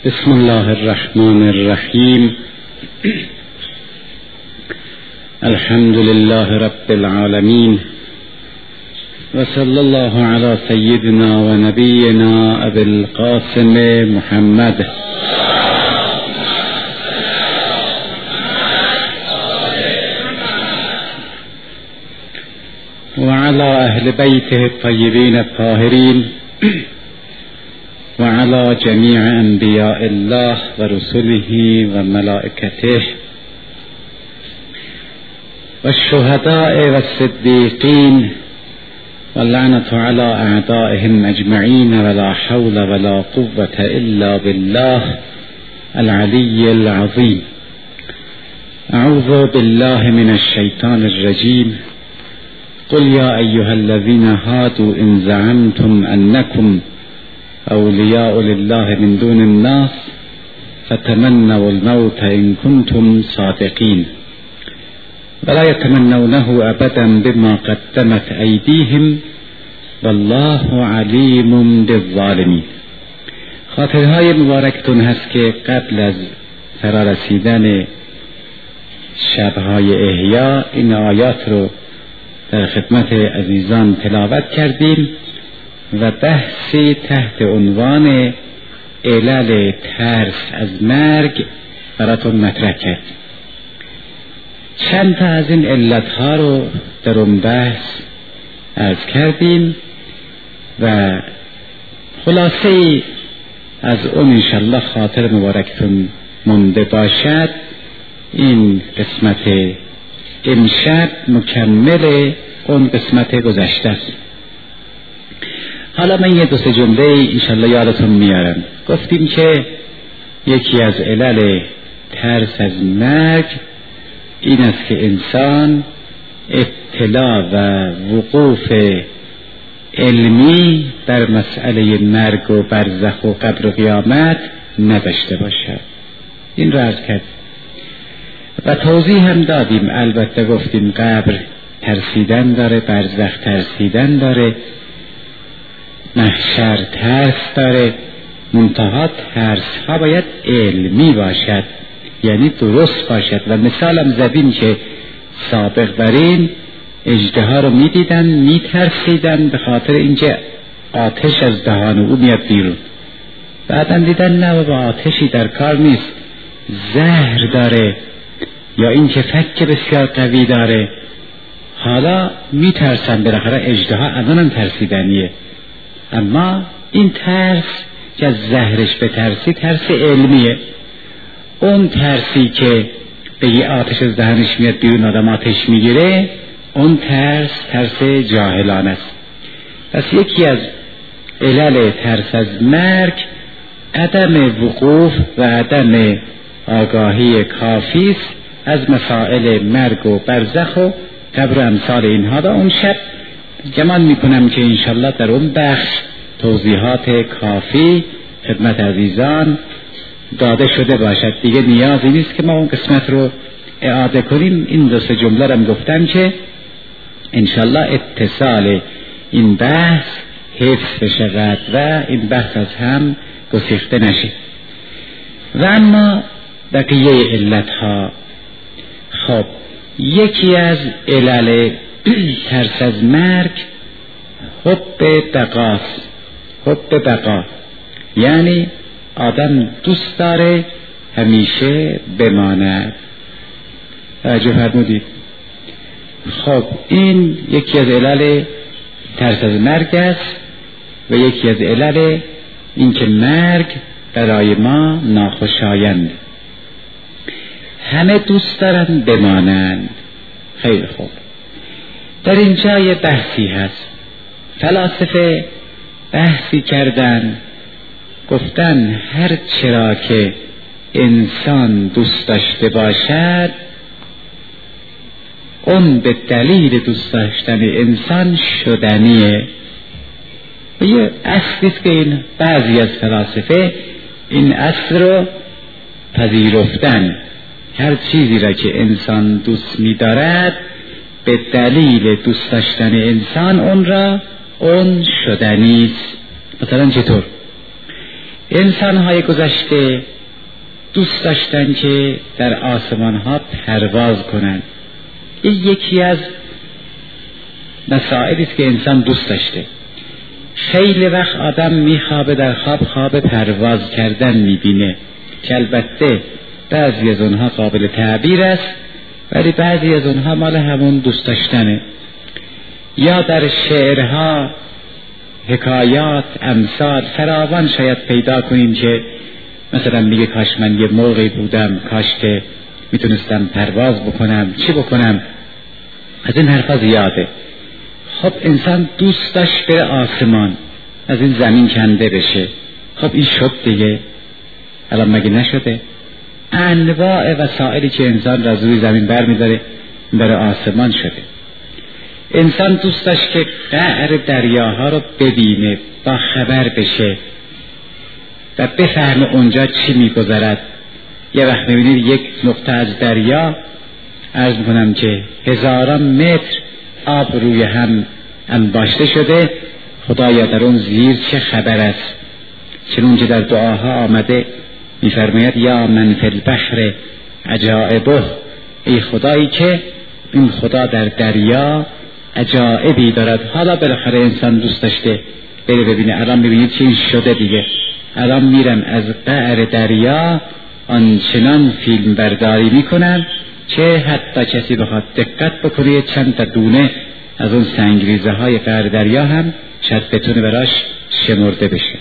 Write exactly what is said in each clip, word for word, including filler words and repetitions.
بسم الله الرحمن الرحیم. الحمد لله رب العالمین و صلی الله علی سیدنا و نبینا ابی القاسم محمد و علی اهل بیته الطیبین الطاهرین و علی جمیع انبیاء الله و رسله و ملائکته و الشهداء و الصدیقین و اللعنة علی اعدائهم اجمعین ولا حول ولا قوة الا بالله العلی العظیم. اعوذ بالله من الشیطان الرجیم. قل یا ایها الذین هادوا ان زعمتم انکم اولیاء لله من دون الناس فتمنوا الموت ان کنتم صادقین ولا يتمنونه ابدا بما قدمت ایدیهم والله علیم بالظالمین. خاطرهای مبارکتون هست که قبل از فرارسیدن شبهای احیا این آیات رو در خدمت عزیزان تلاوت کردیم و بحثی تحت عنوان علل ترس از مرگ براتون مطرح کرد. چند تا از این علتها رو در اون بحث عرض کردیم و خلاصه از اون انشالله خاطر مبارکتون مونده باشد. این قسمت امشب مکمل اون قسمت گذشته است. حالا من یه دو سه جمله انشالله یادتون میارم. گفتیم که یکی از علل ترس از مرگ این است که انسان اطلاع و وقوف علمی بر مسئله مرگ و برزخ و قبر و قیامت نداشته باشد. این رو عرض کرد و توضیح هم دادیم. البته گفتیم قبر ترسیدن داره، برزخ ترسیدن داره، محشر ترس داره، منتها ترس ها باید علمی باشد، یعنی درست باشد. و مثالم زدیم که سابق بر این اژدها رو می دیدن می ترسیدن به خاطر اینکه آتش از دهان او میاد بیرون. بعدا دیدن نه با آتشی در کار نیست، زهر داره یا اینکه فک بسیار قوی داره. حالا می ترسن بالاخره اژدها الانم ترسیدنیه. اما این ترس که از زهرش به ترسی ترس علمیه. اون ترسی که بگی آتش از دهنش میاد بیرون آدم آتش میگیره، اون ترس ترس جاهلانه است. پس یکی از علل ترس از مرگ عدم وقوف و عدم آگاهی کافی است از مسائل مرگ و برزخ و قبر و امثال اینها. و اون شب گمان میکنم که انشالله در اون بخش توضیحات کافی خدمت عزیزان داده شده باشد. دیگه نیازی نیست که ما اون قسمت رو اعاده کنیم. این دو سه جمله رو گفتم که انشالله اتصال این بحث حفظ بشه و این بحث از هم گسیخته نشه. و اما بقیه علتها، خب یکی از علل ترس از مرگ حب بقاست. حب بقا یعنی آدم دوست داره همیشه بماند. توجه فرمودید؟ خب این یکی از علل ترس از مرگ است و یکی از علل این که مرگ برای ما ناخوشایند. همه دوست دارن بمانند. خیلی خوب. در اینجا یه بحثی هست. فلاسفه بحثی کردن، گفتن هر چرا که انسان دوست داشته باشد اون به دلیل دوست داشتن انسان شدنیه. و یه اصلی است که این بعضی از فلاسفه این اصل رو پذیرفتن. هر چیزی را که انسان دوست می دارد به دلیل دوست داشتن انسان اون را اون شدنی است. مثلا چطور؟ انسان‌های گذشته دوست داشتن که در آسمان‌ها پرواز کنند. این یکی از مسائلی است که انسان دوست داشته. خیلی وقت آدم میخوابه، در خواب خواب پرواز کردن میبینه که البته بعضی از اونها قابل تعبیر است، ولی بعضی از اونها مال همون دوست داشتنه. یا در شعرها، حکایات، امثال فراوان شاید پیدا کنیم که مثلا میگه کاش من یه مرغی بودم، کاش که میتونستم پرواز بکنم، چی بکنم، از این حرفا زیاده. خب انسان دوست داشت بره آسمان، از این زمین کنده بشه. خب این شد دیگه، الان مگه نشده؟ انواع وسائلی که انسان را روی زمین بر میداره بره آسمان شده. انسان دوست داشت که قعر دریاها رو ببینه، با خبر بشه و بفهمه اونجا چی میگذرد. یه وقت میبینید یک نقطه از دریا، عرض میکنم که هزاران متر آب روی هم انباشته شده، خدایا در اون زیر چه خبر است. چنون که در دعاها آمده میفرماید یا من فی البحر عجائبه، ای خدایی که این خدا در دریا عجائبی دارد. حالا بالاخره انسان دوست داشته بره ببینه. الان میبینید چه این شده دیگه، الان میرن از قعر دریا آنچنان فیلم برداری میکنن که حتی کسی بخواد دقت بکنه چند تا دونه از اون سنگریزه های قعر دریا هم شاید بتونه براش شمرده بشه.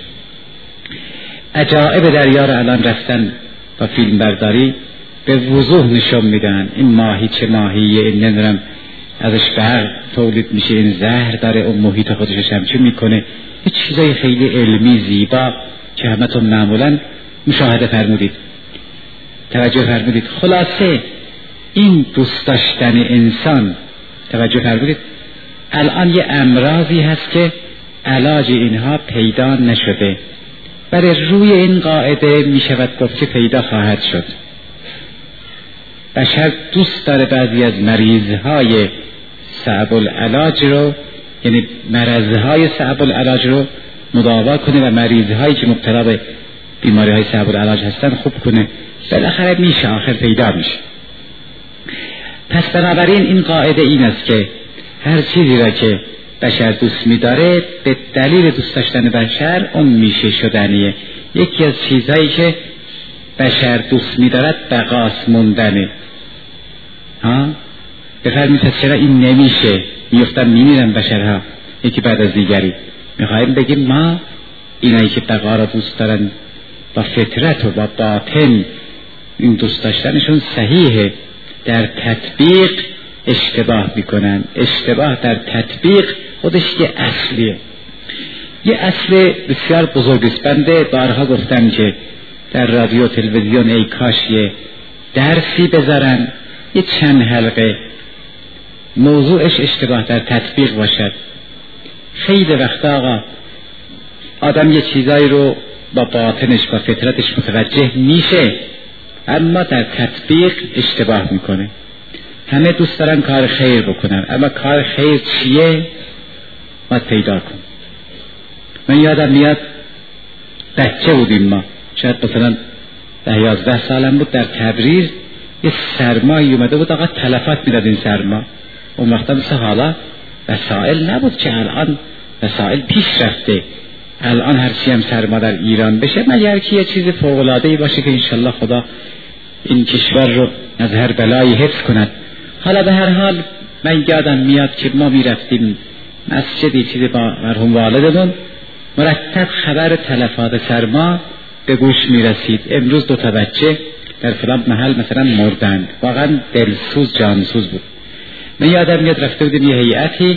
عجائب دریا رو الان رفتن با فیلم برداری به وضوح نشون میدن. این ماهی چه ماهیه، این نمیدونم ازش برق تولید میشه، این زهر داره، اون محیط خودش هم چه میکنه. یه چیزای خیلی علمی زیبا که همتون معمولا مشاهده فرمودید، توجه فرمودید. خلاصه این دوست داشتن انسان، توجه فرمودید، الان یه امراضی هست که علاج اینها پیدا نشده، برای روی این قاعده می شود گفت که پیدا خواهد شد. بشر دوست داره بعضی از مریضهای صعب العلاج رو، یعنی مرضهای صعب العلاج رو مداوا کنه و مریضهایی که مبتلا به بیماری های صعب العلاج هستن خوب کنه. بالاخره میشه، آخر پیدا میشه. پس بنابراین این قاعده این است که هر چیزی را که بشر دوست می‌داره به دلیل دوست داشتن بشر اون میشه شدنیه. یکی از چیزهایی که بشر دوست می‌دارد بقاس موندنه. ها بفرمایید پس چرا این نمیشه؟ میفتن میمیرن بشرها یکی بعد از دیگری. میخوایم بگیم ما اینایی که بقا را دوست دارن با فطرت و با باطن این دوست داشتنشون صحیحه، در تطبیق اشتباه میکنن. اشتباه در تطبیق خودش یه اصلیه، یه اصل بسیار بزرگ است. بنده بارها گفتم که در رادیو تلویزیون ای کاش یه درسی بذارن، یه چند حلقه موضوعش اشتباه در تطبیق باشد. خیلی وقتا آقا آدم یه چیزایی رو با باطنش با فطرتش متوجه میشه، اما در تطبیق اشتباه میکنه. همه دوست دارن کار خیر بکنن، اما کار خیر چیه؟ باید پیدا کن. من یادم میاد بچه بودیم ما، شاید مثلا ده یازده سالم بود، در تبریز یه سرمایی اومده بود، آقا تلفات میداد این سرما. اون وقتا مثل حالا وسائل نبود که الان وسائل پیش رفته. الان هرچی هم سرما در ایران بشه مگر که یه چیز فوق‌العاده‌ای باشه که انشالله خدا این کشور رو از هر بلایی حفظ کند. حالا به هر حال من یادم میاد که ما میرفتیم مسجدی چیزی با مرحوم والدمون، مرتب خبر تلفات سرما به گوش میرسید. امروز دو تا بچه در فلان محل مثلا مردند. واقعا دلسوز جانسوز بود. من یادم میاد رفته بودیم یه هیئتی،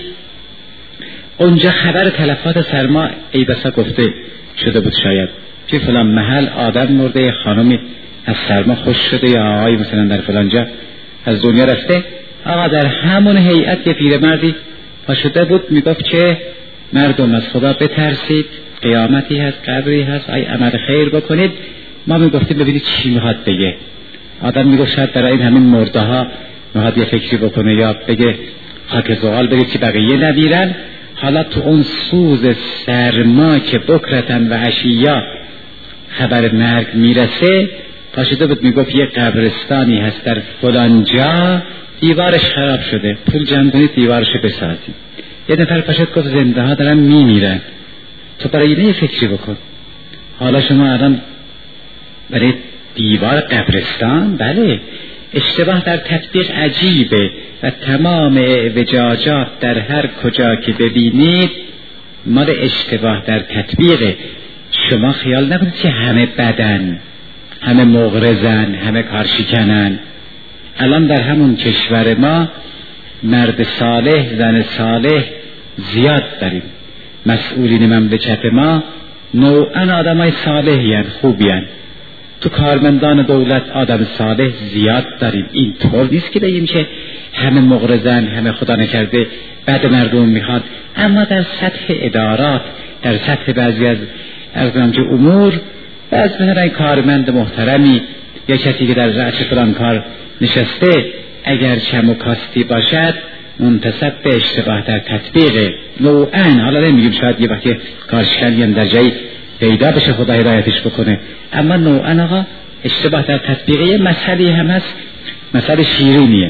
اونجا خبر تلفات سرما ای بسا گفته شده بود شاید که فلان محل آدم مرده، خانمی از سرما خوش شده، یا آقای مثلا در فلان جا از دنیا رفته. آقا در همون هیئت یه پیرمردی پاشده بود میگفت که مردم از خدا بترسید، قیامتی هست، قبری هست، ای عمل خیر بکنید. ما میگفتیم ببینید چی میخواد بگه. آدم میگفت شاید برای این همین مرده ها میخواد یه فکری بکنه، یا بگه خاک زغال بگه که بقیه نمیرن. حالا تو اون سوز سرما که بکرتن و عشیا خبر مرگ میرسه پاشده بود میگفت یه قبرستانی هست در فلان جا، دیوارش خراب شده، پول جمع کنید دیوارشو بسازید. یه نفر پاشد گفت زنده ها دارن میمیرن، تو برای اینه یه فکری بکن. حالا شما الان برای دیوار قبرستان، بله اشتباه در تطبیق عجیبه و تمام اعوجاجات در هر کجا که ببینید مال اشتباه در تطبیقه. شما خیال نکنید که همه بدن، همه مغرضن، همه کارشکنن. الان در همون کشور ما مرد صالح، زن صالح زیاد داریم. مسئولین مملکت ما نوعا آدم های صالحی هن، خوبی هن. تو کارمندان دولت آدم صالح زیاد داریم. این طور نیست که بگیم که همه مغرضن، همه خدا نکرده بد مردم میخواد. اما در سطح ادارات، در سطح بعضی از ارزانج امور، بعض مثلا کارمند محترمی یا کسی که در رأس فلان کار نشسته اگر چم و کاستی باشد منتسب به اشتباه در تطبیق نوعاً. حالا نمیگیم شاید یه وقتی کارشکنی هم در جایی پیدا بشه خدا هدایتش بکنه، اما نوعاً آقا اشتباه در تطبیق. یه مسئله هم هست، مسئله شیرینیه.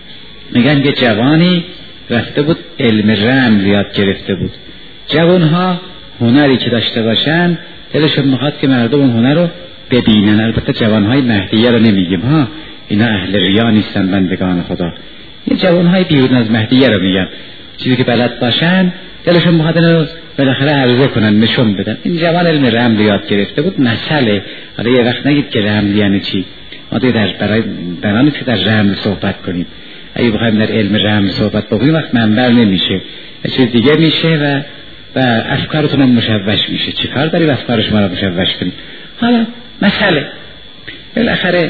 میگن که جوانی رفته بود علم رمز یاد گرفته بود. جوانها هنری که داشته باشن دلشون میخواد که مردم اون هنر رو ببینن. البته جوانهای مهدیه رو نمیگیم ها، اینا اهل ریا نیستن، بندگان خدا. یه جوانهای بیرون از مهدیه رو میگن، چیزی که بلد باشن دلشون میخواد اینو بالاخره عرضه کنن، نشون بدن. این جوان علم رمز یاد گرفته بود. مسئله حالا یه وقت نگید که رمز یعنی چی، ما دیگه در برای برای که در رمز صحبت کنیم. اگه بخوایم در علم رمز صحبت بکنیم وقت منبر نمیشه، چیز دیگه میشه و و افکارتون هم مشوش میشه. چی کار داری افکار شما رو مشوش کنید؟ حالا مسئله بالاخره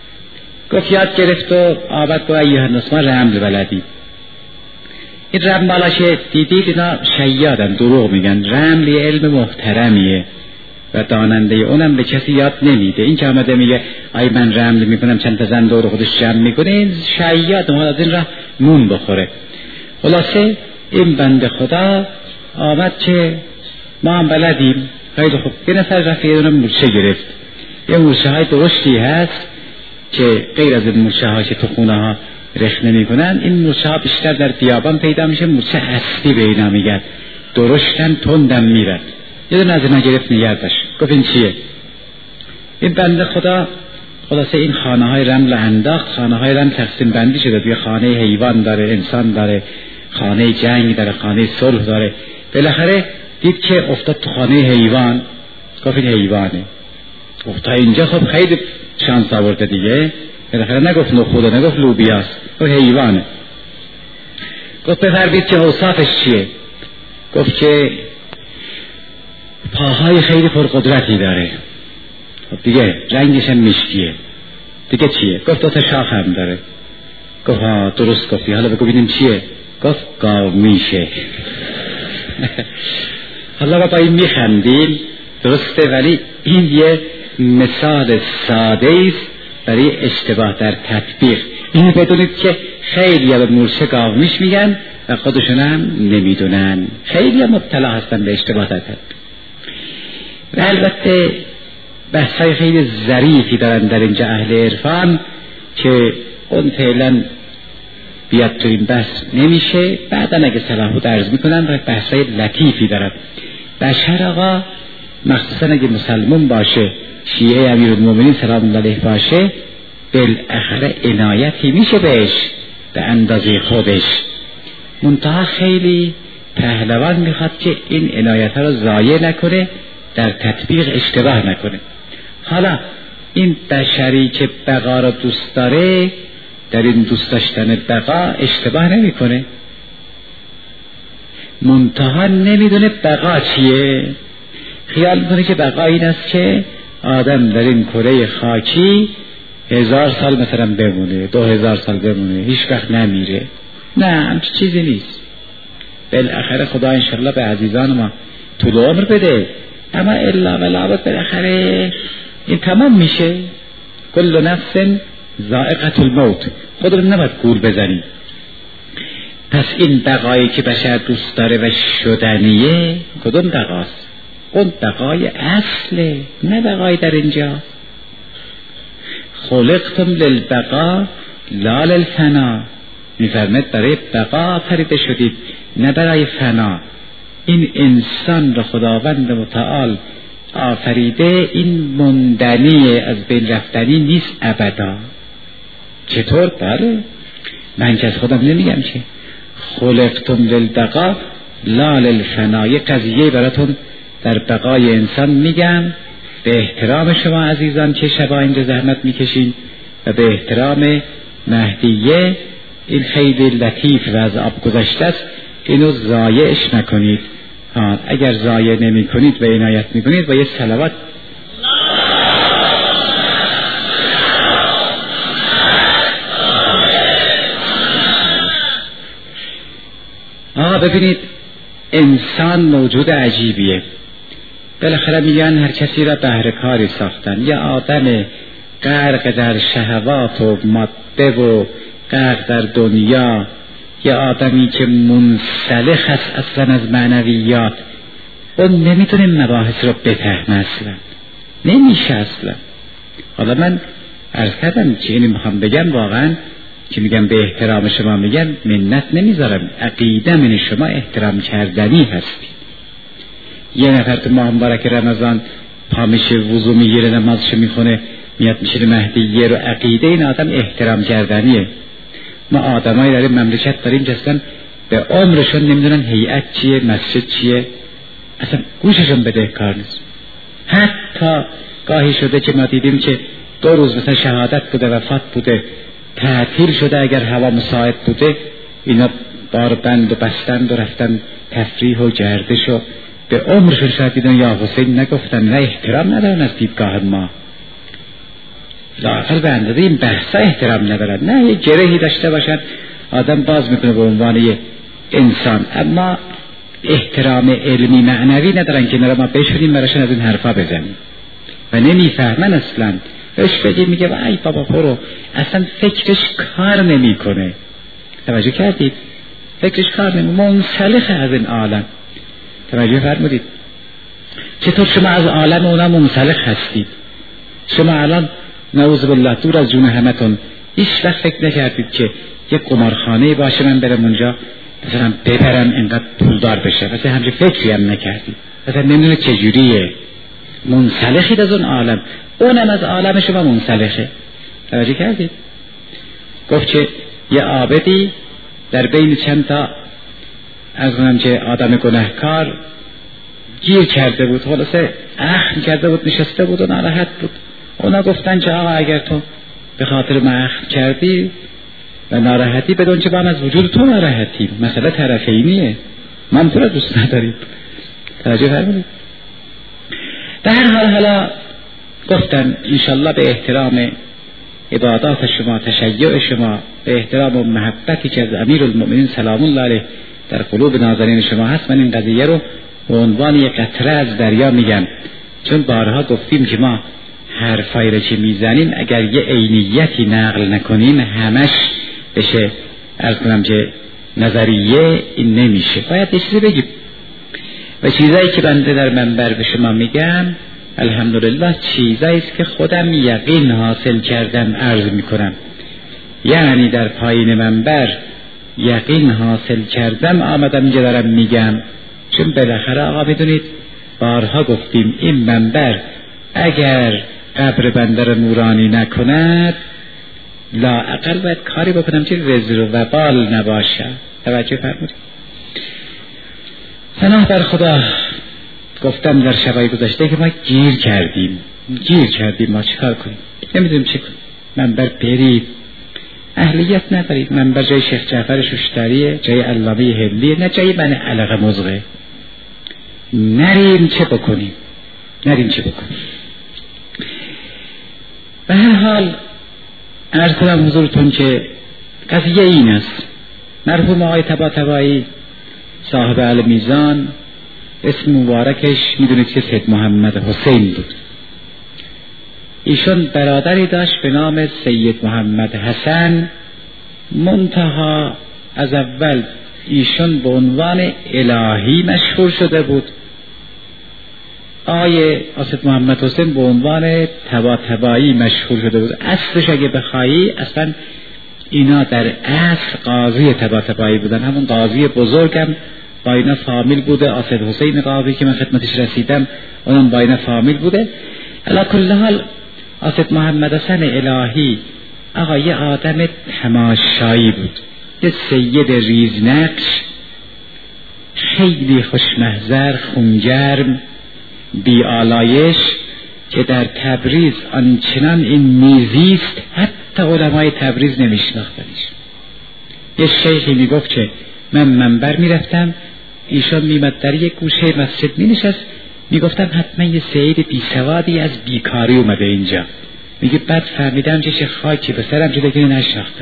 گفت یاد گرفت و آباد گوه ایوه الناس ما رمز بلدیم. این رمز بالا که دیدید اینا شیادن، دروغ میگن. رمز یه علم محترمیه و داننده اونم به کسی یاد نمیده. این که آمده میگه آی من رمز میکنم چند تا زن دور خودش جمع میکنه، این شیاد ما از این راه مون بخوره. خلاصه این بنده خدا آمد که ما هم بلدیم. خیلی خوب. یه نفر رفت یه دونه مورچه گرفت. یه مورچه های درشتی هست که غیر از این مورچه ها که تو خونه ها رخ نمی کنن، این مورچه ها بیشتر در بیابان پیدا میشه. مورچه اصلی به اینا میگن، درشتن تندم میرد. یه دونه از اینا گرفت نگردش، گفت این چیه؟ این بنده خدا خلاصه این خانه های رمل انداخت. خانه های رمل تقسیم بندی شده، توی خانه حیوان داره، انسان داره، خانه جنگ داره، خانه صلح داره. بالاخره دید که افتاد تو خانه حیوان، گفت این حیوانه. گفت اینجا خب خیلی شانس آورده دیگه. بالاخره نگفت نخوده، نگفت لوبیاست، گفت حیوانه. گفت بفرمایید که اوصافش چیه؟ گفت که پاهای خیلی پرقدرتی داره. خب دیگه رنگش هم مشکیه. دیگه چیه؟ گفت دو تا شاخ هم داره. گفت ها درست گفتی، حالا بگو ببینیم چیه؟ گفت گاو میشه. حالا با این میخندیم درسته، ولی این یه مثال ساده است برای اشتباه در تطبیق. این بدونید که خیلی به مورچه گاو میش میگن و خودشون هم نمیدونن، خیلی هم مبتلا هستن به اشتباه در تطبیق. و البته بحثای خیلی ظریفی دارن در اینجا اهل عرفان که اون فعلا بیاد تو این بحث نمیشه. بعدا اگه صلاح بود عرض میکنن و بحثای لطیفی دارن. بشر آقا مخصوصا اگه مسلمان باشه، شیعه امیرالمومنین سلام الله علیه باشه، بالاخره عنایتی میشه بهش به اندازه خودش. منتها خیلی پهلوان میخواد که این عنایت ها رو ضایع نکنه، در تطبیق اشتباه نکنه. حالا این بشری که بقا رو دوست داره، در این دوست داشتن بقا اشتباه نمیکنه، منتها نمیدونه بقا چیه. خیال میکنه که بقا این است که آدم در این کره خاکی هزار سال مثلا بمونه، دو هزار سال بمونه، هیچ وقت نمیره. نه، همچه چیزی نیست. بالاخره خدا انشالله به عزیزان ما طول عمر بده، اما الا بلابد بالاخره این تمام میشه. کل نفس ذائقة الموت. خود رو نباید گول بزنیم. پس این بقایی که بشر دوست داره و شدنیه کدوم بقاست؟ اون بقای اصله، نه بقای در اینجا. خلقتم للبقا لا للفنا، میفرماید برای بقا آفریده شدید نه برای فنا. این انسان را خداوند متعال آفریده، این مندنی از بین رفتنی نیست ابدا. چطور؟ بله من که از خودم نمیگم که خلقتم للبقا لا للفنا. یه قضیه براتون در بقای انسان میگم، به احترام شما عزیزان که شبا اینجا زحمت میکشین و به احترام مهدیه، این خیلی لطیف و از آب گذشته است، اینو ضایعش نکنید. ها اگر ضایع نمی کنید و عنایت می کنید و یه صلوات آقا ببینید انسان موجود عجیبیه. بالاخره میگن هر کسی را بهر کاری ساختن. یا آدم غرق در شهوات و ماده و غرق در دنیا، یا آدمی که منسلخ است اصلا از معنویات، اون نمیتونه مباحث رو بفهمه اصلا، نمیشه اصلا. حالا من عرض کردم که اینی میخوام بگم واقعا که میگم به احترام شما میگم منت نمیذارم، عقیده من شما احترام کردنی هستی. یه نفر تو ماه مبارک رمضان پا میشه وضو میگیره نمازش میخونه میاد میشه مهدیه رو عقیده این آدم احترام کردنیه. ما آدمایی داریم مملکت داریم جستن به عمرشون نمیدونن هیئت چیه مسجد چیه، اصلا گوششون بده کار نیست. حتی گاهی شده که ما دیدیم که دو روز مثلا شهادت بوده وفات بوده تعطیل شده، اگر هوا مساعد بوده اینا بار بند و بستند و رفتن تفریح و گردش و به عمرشون شاید دیدن یا حسین نگفتن، نه احترام ندارن از دیدگاه ما، لااقل به اندازه این بحثا احترام ندارن. نه یه گرهی داشته باشن آدم باز میکنه به عنوان یه انسان، اما احترام علمی معنوی ندارن که نرا ما بشونیم براشون از این حرفا بزنیم و نمیفهمن اصلا. بهش بگیم میگه ای بابا برو، اصلا فکرش کار نمیکنه. توجه کردید؟ فکرش کار نمیکنه، منسلخ از این عالم. توجه فرمودید؟ چطور شما از عالم اونا منسلخ هستید؟ شما الان نعوذ بالله دور از جون همتون هیچ وقت فکر نکردید که یک قمارخانه باشه من برم اونجا مثلا ببرم اینقدر پولدار بشه؟ مثلا همچه فکری هم نکردید، مثلا نمیدونه چجوریه. منسلخید از اون عالم، اونم از عالم شما منسلخه. توجه کردید؟ گفت که یه عابدی در بین چند تا از اونم که آدم گناهکار گیر کرده بود، خلاصه اخم کرده بود، نشسته بود و ناراحت بود. اونا گفتن که آقا اگر تو به خاطر ما اخم کردی و ناراحتی بدون که با هم از وجود تو ناراحتیم، مسئله طرفینیه، من تو را دوست نداریم. توجه فرمودید؟ به هر حال حالا گفتن انشالله به احترام عبادات شما، تشیع شما، به احترام و محبتی که از امیر المؤمنین سلام الله علیه در قلوب ناظرین شما هست، من این قضیه رو به عنوان یک قطره از دریا میگم، چون بارها گفتیم که ما حرفایی رو که میزنیم اگر یه عینیتی نقل نکنیم همش بشه عرض کنم که نظریه، این نمیشه، باید یه چیزی بگیم. و چیزایی که بنده در منبر به شما میگم الحمدلله چیزایی است که خودم یقین حاصل کردم عرض میکنم، یعنی در پایین منبر یقین حاصل کردم آمدم اینجا دارم میگم. چون بالاخره آقا بدونید بارها گفتیم این منبر اگر قبر بنده را نورانی نکند لااقل باید کاری بکنم که وزر و وبال نباشه. توجه فرمودید؟ پناه بر خدا. گفتم در شبای گذشته که ما گیر کردیم گیر کردیم ما چیکار کنیم؟ نمیدونیم چی کنیم. منبر برید، اهلیت ندارید. منبر جای شیخ جعفر شوشتریه، جای علامه هندیه، نه جای من علقه مزغه. نریم چه بکنیم؟ نریم چه بکنیم؟ به هر حال عرض کنم حضورتون که قضیه این است. مرحوم آقای طباطبایی صاحب المیزان اسم مبارکش میدونید که سید محمد حسین بود. ایشون برادری داشت به نام سید محمد حسن، منتها از اول ایشون به عنوان الهی مشهور شده بود آقای آصف محمد حسین به عنوان طباطبایی مشهور شده بود. اصلش اگه بخوایی اصلا اینا در اصل قاضی طباطبایی بودن، همون قاضی بزرگم با اینا فامیل بوده. آصف حسین قاضی که من خدمتش رسیدم اونم با اینا فامیل بوده. علی کل حال آصف محمد حسین الهی آقا یه آدم تماشایی بود، یه سید ریزنقش، خیلی خوشمحضر، خونگرم، بی آلایش، که در تبریز آنچنان این میزیست حتی علمای تبریز نمیشناختنش. یه شیخی میگفت که من منبر میرفتم، ایشان میمد در یک گوشه مسجد مینشست، میگفتم حتما یه سید بی سوادی از بیکاری اومده اینجا. میگه بعد فهمیدم چه خاکی به سرم شده که نشناختم.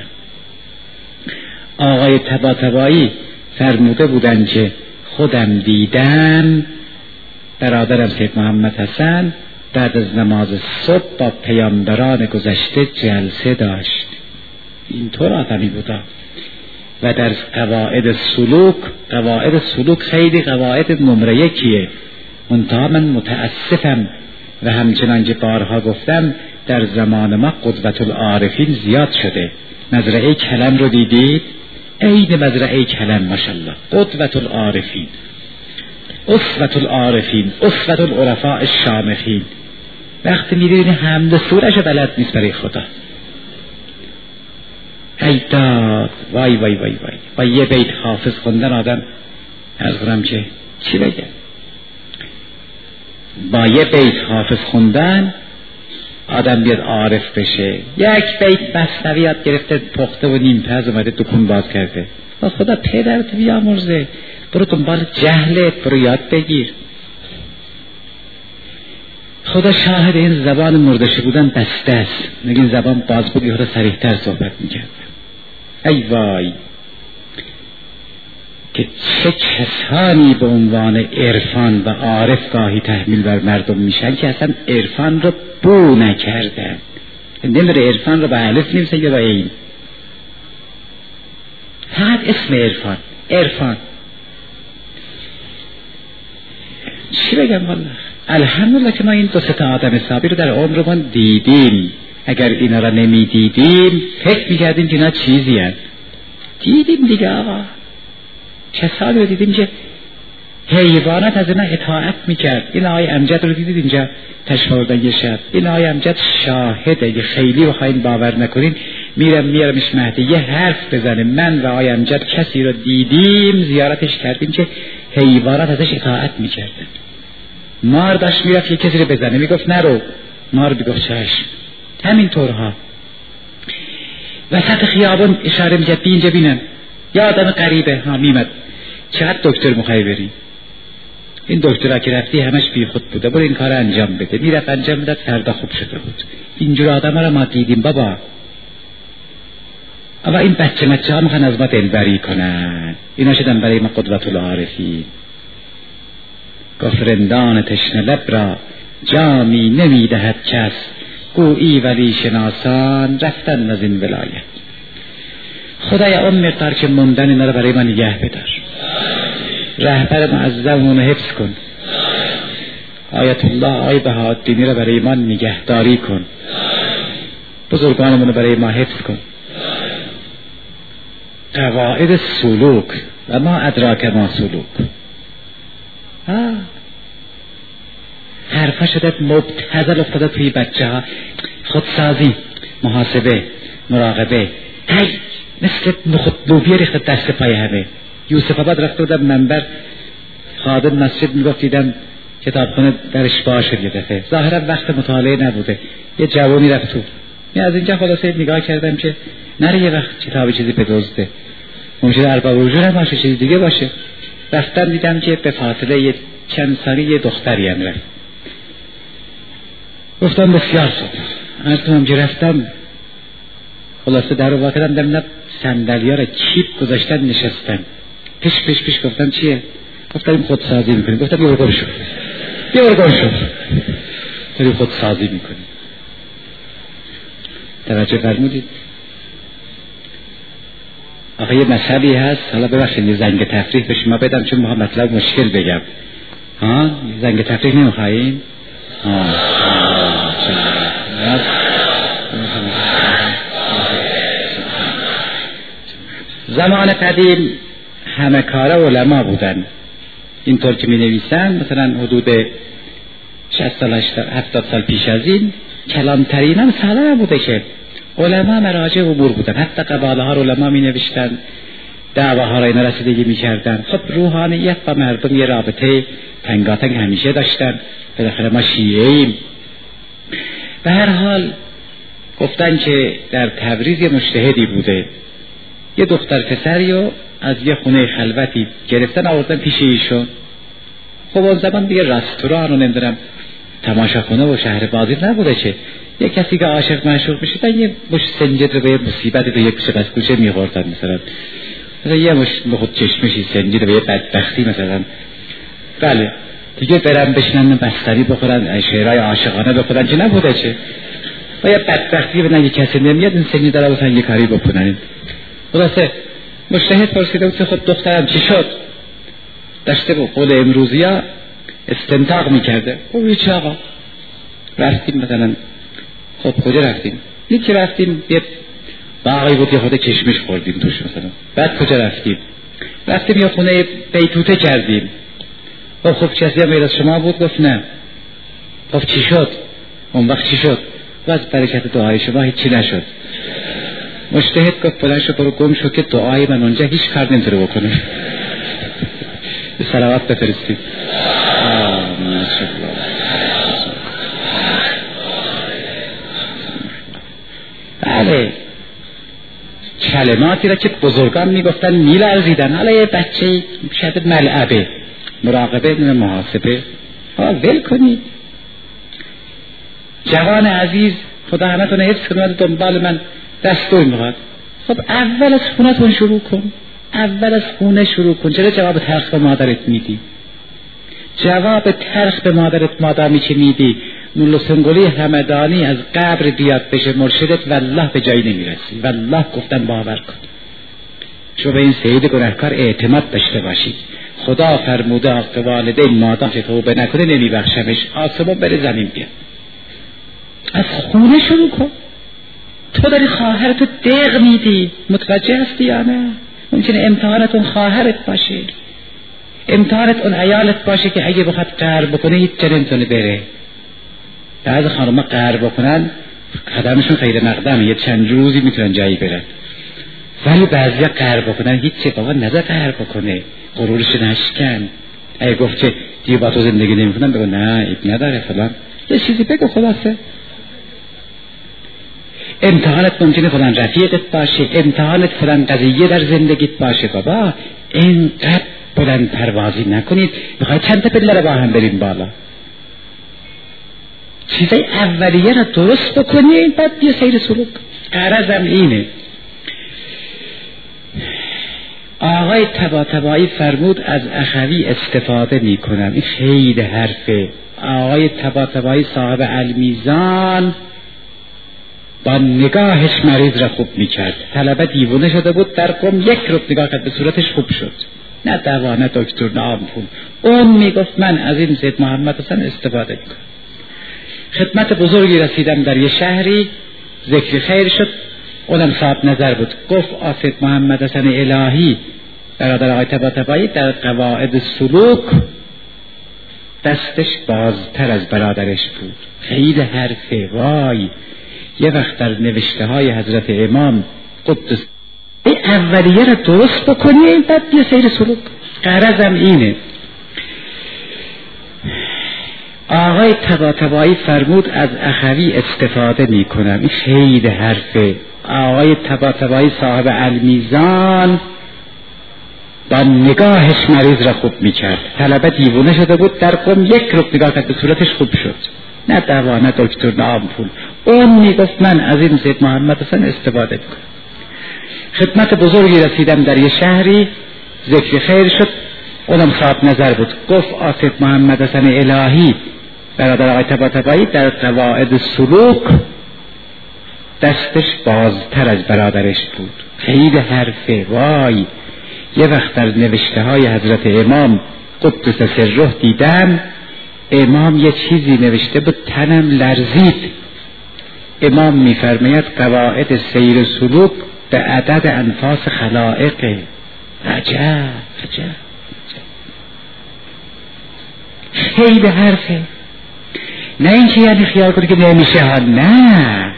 آقای طباطبایی فرموده بودن که خودم دیدم برادرم سید محمد حسن بعد از نماز صبح با پیامبران گذشته جلسه داشت. اینطور آدمی بودا. و در قواعد سلوک، قواعد سلوک خیلی قواعد نمره یکیه. منتها من متاسفم و همچنان که بارها گفتم در زمان ما قدوت العارفین زیاد شده. مزرعه کلم رو دیدید؟ عین مزرعه کلم ماشاءالله. قدوت العارفین، اسوة العارفین، اسوة العرفاء الشامخین. وقتی میدونی حمد سورش بلد نیست برای خدا. ای داد وای وای وای وای با یه بیت حافظ خوندن آدم از کنم که چی بگم، با یه بیت حافظ خوندن آدم بیاد عارف بشه. یک بیت مثنوی یاد گرفته پخته و نیم پز اومده دکون باز کرده. با خدا پدرت بیامرزه، برو دنبال جهلت، برو یاد بگیر. خدا شاهد این زبان مردشه بودن بسته است. نگه این زبان باز بود یه صریح‌تر صحبت میکرد. ای وای که چه کسانی به عنوان عرفان و عارف گاهی تحمیل بر مردم میشن که اصلا عرفان رو بو نکردن. نمیره عرفان رو به الف نمیسه یا با این، فقط اسم عرفان. عرفان چی بگم والله. الحمدلله که ما این دو سه تا آدم حسابی رو در عمرمان دیدیم. اگر اینا را نمی دیدیم فکر میکردیم که اینا چیزی هست. دیدیم دیگه آقا. کسانی رو دیدیم که حیوانات از اینا اطاعت میکرد. این آقای امجد رو دیدید اینجا تشمردن یه شب. این آقای امجد شاهده، اگه خیلی بخواین باور نکنین میرم میارمش مهدی یه حرف بزنه. من و آقای امجد کسی رو دیدیم زیارتش کردیم که حیوانات ازش اطاعت میکردن. مار داشت میرفت یه کسی رو بزنه میگفت نرو، مار میگفت چشم. همین طورها وسط خیابان اشاره میکرد بی اینجا بینن یه آدم غریبه ها میمد. چقدر دکتر مخوای بری؟ این دکترها که رفتی همش بی خود بوده، برو این کار انجام بده. میرفت انجام میداد، فردا خوب شده بود. اینجور آدم ها رو ما دیدیم بابا. اما این بچه مچه ها میخوان از ما دلبری کنن. اینا شدن برای ما قدوت العارفین. گفرندان تشنه لب را جامی نمیدهد کس، گویی ولی شناسان رفتن از این ولایت. خدایا اون مقدار که موندن اینا رو برای ما نگه بدار. رهبر معظمون حفظ کن. آیت الله آی بهاءالدینی رو برای ما نگهداری کن. بزرگانمون رو برای ما حفظ کن. قواعد سلوک و ما ادراک ما سلوک. ها حرفا شده مبتذل افتاده توی بچه ها. خودسازی، محاسبه، مراقبه، هی مثل نخود لوبیا ریخت دست پای همه. یوسف آباد رفته بودم منبر، خادم مسجد میگفت دیدم کتابخونه درش باشه یه دفعه. ظاهرا وقت مطالعه نبوده، یه جوانی رفت تو. من از اینجا خلاصه نگاه کردم که نره یه وقت کتابی چیزی بدزده، ممکنه ارباب رجوع باشه چیزی دیگه باشه. رفتم دیدم که به فاصله یه چند ثانیه یه دختری هم رفت. گفتم بسیار شد. از کنم که رفتم خلاصه در رو واقعا دم صندلی ها را چیپ گذاشتن نشستن. پیش پیش پیش گفتم چیه؟ گفتم این خودسازی میکنیم. گفتم بیا برگم شد بیا برگم شد داریم خودسازی میکنیم. توجه فرمودید؟ آخه یه مذهبی هست، حالا ببخشید یه زنگ تفریح به شما بدم چون ما مطلب مشکل بگم. ها زنگ تفریح نمیخواییم؟ ها زمان قدیم همه کاره علما بودن، اینطور که می نویسن مثلا حدود شصت سال هفتاد سال پیش از این کلانترین هم ساله بوده که علما مراجع امور بودن، حتی قباله ها علما می نوشتن، دعواها را اینا رسیدگی می کردن. خب روحانیت و مردم یه رابطه تنگاتنگ همیشه داشتن، بالاخره ما شیعه ایم. به هر حال گفتن که در تبریز یه مجتهدی بوده، یه دختر پسری رو از یه خونه خلوتی گرفتن آوردن پیش ایشون. خب اون زمان دیگه رستوران رو نمیدونم تماشاخونه و شهر بازی نبوده که یه کسی که عاشق معشوق بشه یه مش سنجد رو به یه مصیبت به یه کوچه بس کوچه میخوردن، مثلا مثلا یه مش به خود چشمشی سنجد به یه بدبختی مثلا، بله دیگه برن بشنن بستری بخورن شعرهای عاشقانه بخورن چه نبوده چه و یه بدبختی بدن یه کسی نمیاد این سنجد رو بسن یه کاری بکنن. خلاصه مجتهد پرسیده بود خب دخترم چی شد؟ داشته با قول امروزی ها استنتاق میکرده. خب هیچ آقا رفتیم مثلا، خب کجا رفتیم؟ یکی رفتیم یه باقی بود یه خود کشمش خوردیم توش مثلا. بعد کجا رفتیم؟ رفتیم یه خونه بیتوته کردیم. خب خب کسی هم از شما بود؟ گفت نه. خب چی شد؟ اون وقت چی شد؟ و از برکت دعای شما هیچی نشد. مجتهد گفت بلند شو برو گم شو که دعای من اونجا هیچ کار نمیتونه بکنه. صلوات بفرستید. بله کلماتی را که بزرگان میگفتن میلرزیدن. حالا یه بچه شاید ملعبه مراقبه محاسبه ها ول کنید. جوان عزیز خدا همتون حفظ کنه دنبال من دستور میخواد. خب اول از خونتون شروع کن، اول از خونه شروع کن. چرا جواب تلخ به مادرت میدی؟ جواب تلخ به مادرت مادامی که میدی مولا سنگولی همدانی از قبر بیاد بشه مرشدت والله به جایی نمیرسی. والله گفتن باور کن. شما به این سید گناهکار اعتماد داشته باشید. خدا فرموده آقا والدین مادام که توبه نکنه نمیبخشمش. آسمان بره زمین بیاد. از خونه شروع کن. تو داری خواهرتو دق میدی، متوجه هستی یا نه؟ ممکنه امتحانت اون خواهرت باشه، امتحانت اون عیالت باشه که اگه بخواد قهر بکنه هیچ جا نمیتونه بره. بعض خانم‌ها قهر بکنن قدمشون خیلی مقدمه، یه چند روزی میتونن جایی برن، ولی بعضیا قهر بکنن هیچ چه بابا نذار قهر بکنه، غرورش نشکن. اگه گفت که دیگه با تو زندگی نمیکنم بگو نه ایت نداره فلان، یه چیزی بگو خلاصه. امتحانت ممکنه فلان رفیقت باشه، امتحانت فلان قضیه در زندگیت باشه. بابا اینقدر بلند پروازی نکنید، بخواید چند تا پله رو با هم بریم بالا. چیزای اولیه رو درست بکنید بعد یه سیر سلوک. غرضم اینه. آقای طباطبایی فرمود از اخوی استفاده میکنم. این خیلی حرفه. آقای طباطبایی صاحب المیزان با نگاهش مریض را خوب میکرد. طلبه دیوونه شده بود در قم یک رو نگاه کرد به صورتش خوب شد. نه دوا نه دکتر نه آمپول. اون میگفت من از این سید محمد حسن استفاده میکنم. خدمت بزرگی رسیدم در یه شهری، ذکر خیر شد، اونم صاحب نظر بود. گفت آسید محمد حسن الهی برادر آقای طباطبایی در قواعد سلوک دستش بازتر از برادرش بود. خیلی حرفه. وای یه وقت در نوشته های حضرت امام قدس این اولیه را درست بکنی بعد یه سیر سلوک. غرضم اینه. آقای طباطبایی فرمود از اخوی استفاده می کنم. این خیلی حرفه. آقای طباطبایی صاحب المیزان با نگاهش مریض را خوب می کرد. طلبه دیوونه شده بود در قم یک رو نگاه کرد به صورتش خوب شد. نه دوا نه دکتر نه آمپول. اون میگفت من از این سید محمد حسن استفاده میکنم. خدمت بزرگی رسیدم در یه شهری، ذکر خیر شد، اونم صاحب نظر بود. گفت آسید محمد حسن الهی برادر آقای طباطبایی در قواعد سلوک دستش بازتر از برادرش بود. خیلی حرفه. وای یه وقت در نوشته های حضرت امام قدس سره دیدم، امام یه چیزی نوشته بود تنم لرزید. امام میفرماید قواعد سیر سلوک به عدد انفاس خلائق. عجب عجب خیلی حرفه. نه اینکه یعنی خیال کنی که نمیشه ها، نه،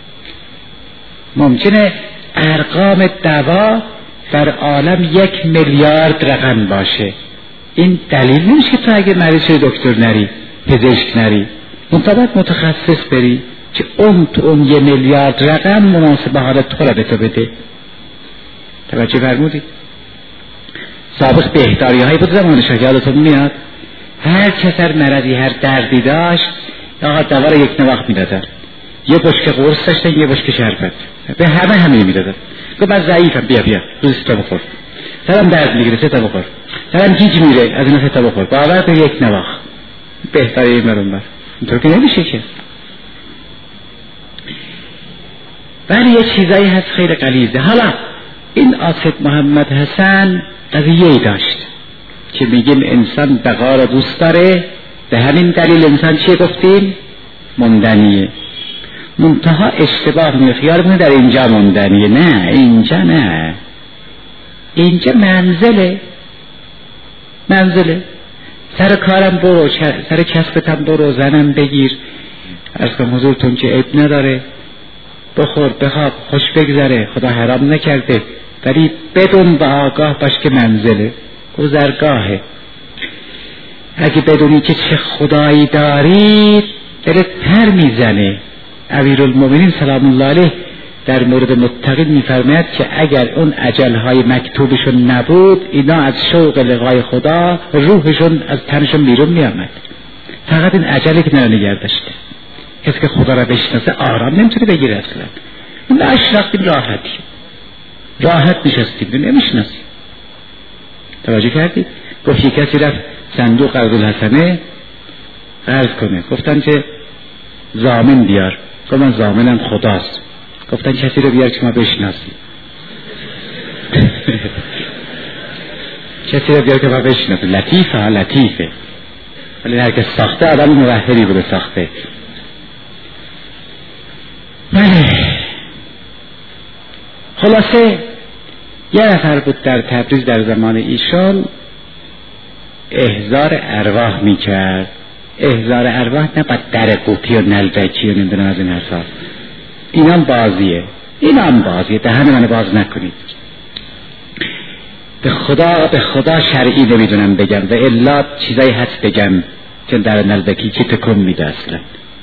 ممکنه ارقام دوا در عالم یک میلیارد رقم باشه. این دلیل نمیشه که تو اگه مریض شدی دکتر نری، پزشک نری، منطبق متخصص بری که اون تو اون یه میلیارد رقم مناسب حالت تو را به تو بده. توجه فرمودید؟ سابق بهداری هایی بود زمان شاید یادتون میاد هر کس هر مرضی هر دردی داشت آقا دوا را یک نواخت میدادن، یه بشکه قرص داشتن یه بشکه شربت، به همه همه میدادن. گفت من ضعیفم، بیا بیا روز سه تا بخور، سرم درد میگیره سه تا بخور، سرم گیج میره از اینا سه تا بخور، باور کن یک نواخت بهتره این مرون بر. اینطور که نمیشه که. ولی یه چیزایی هست خیلی غلیظه. حالا این آصف محمد حسن قضیه‌ای داشت که میگیم انسان بقا را دوست داره، به همین دلیل انسان چیه گفتیم؟ موندنیه. منتها اشتباه می خیال کنه در اینجا موندنیه. نه، اینجا نه، اینجا منزله. منزله. سر کارم برو، سر کسبتم برو، زنم بگیر، عرض کنم حضورتون که عیب نداره، بخور بخواب خوش بگذره، خدا حرام نکرده، ولی بدون به آگاه باش که منزله، گذرگاهه. اگه بدونی که چه خدایی داری دلت پر میزنه. امیرالمومنین سلام الله علیه در مورد متقین میفرماید که اگر اون اجلهای مکتوبشون نبود اینا از شوق لقای خدا روحشون از تنشون بیرون میامد. فقط این اجلی که نرا نگه داشته، کسی که خدا را بشناسه آرام نمیتونه بگیره اصلا. اون اشرفتیم راحتیم، راحت نشستیم نمیشناسیم. توجه کردید؟ گفت یک کسی رفت صندوق قرض الحسنه قرض کنه، گفتن که ضامن بیار، گفت من ضامنم خداست. گفتن کسی رو بیار که ما بشناسیم. کسی رو بیار که ما بشناسیم. لطیفه ها لطیفه، ولی هر که ساخته آدم موحدی بوده ساخته. بله خلاصه یه نفر بود در تبریز در زمان ایشان احضار ارواح میکرد. احضار ارواح نه بعد در قوطی و نلبکی و نمیدونم از این حرفا، این هم بازیه، این هم بازیه، دهن من باز نکنید. به خدا به خدا شرعی نمیدونم بگم و الا چیزایی هست بگم چون در نلبکی که تکون میده اصلا.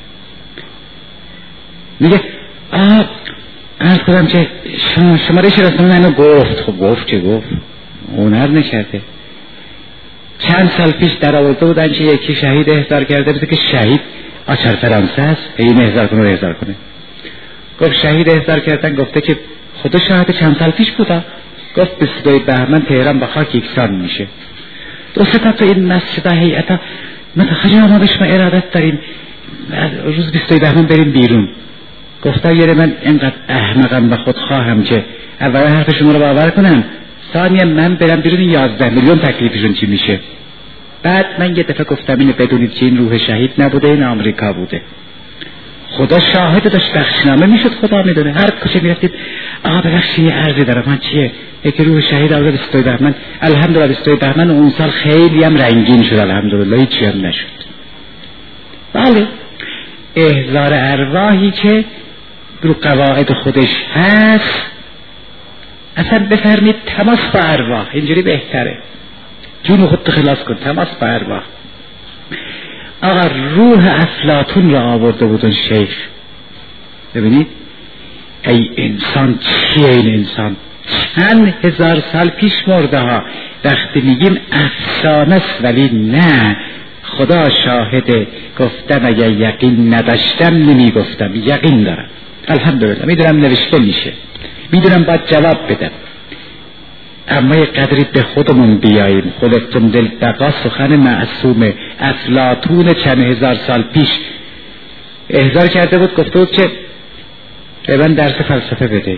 میگه آه عرض کنم که شما شماره شرستان منو گفت. خب گفت چه گفت؟ هنر نکرده. چند سال پیش در آورده بودن که یکی شهید احضار کرده بوده که شهید آچار فرانسه است، این احضار کنه احضار کنه. گفت شهید احضار کردن، گفته که خدا شاهد چند سال پیش بوده. گفت بیست و دو بهمن تهران با خاک یکسان میشه. دو سه تا تو این مسجد هیئتا متخرج ما به شما ارادت داریم روز بیست و دو بهمن بریم بیرون. گفته یه من اینقدر احمقم و خودخواهم که اول حرف شما رو باور کنم، ثانیه من برم بیرون یازده میلیون تکلیفشون چی میشه. بعد من یه دفعه گفتم اینو بدونید که این روح شهید نبوده، این آمریکا بوده. خدا شاهد داشت، بخشنامه میشد خدا میدونه. هر کجا میرفتید آقا ببخشید یه عرضی دارم، من چیه؟ یکی روح شهید آورده بیست و دو بهمن، الحمدلله بیست و دو بهمن اون سال خیلی هم رنگین شد، الحمدلله هیچی هم نشد. بله احضار ارواحی که رو قواعد خودش هست، اصلا بفرمید تماس با ارواح، اینجوری بهتره، جون خودت خلاص کن، تماس با ارواح. آقا روح افلاطون را آورده بودن شیخ، ببینید ای انسان چیه این انسان؟ چند هزار سال پیش مرده ها. وقتی میگیم افسانه است ولی نه، خدا شاهده. گفتم اگر یقین نداشتم نمیگفتم، یقین دارم الحمدلله، میدونم نوشته میشه، میدونم باید جواب بدم. اما یه قدری به خودمون بیاییم. خلقتم دلبقا سخن معصومه. افلاطون چند هزار سال پیش احضار کرده بود، گفته بود که به من درس فلسفه بده.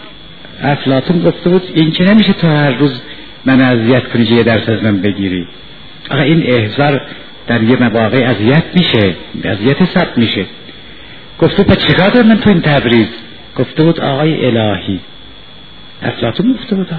افلاطون گفته بود این که نمیشه تو هر روز من اذیت کنی که یه درس از من بگیری. آقا این احضار در یه مواقع اذیت میشه، اذیت ثبت میشه. گفته پس چیکار دارم من تو این تبریز؟ گفته بود آقای الهی. افلاطون گفته بود.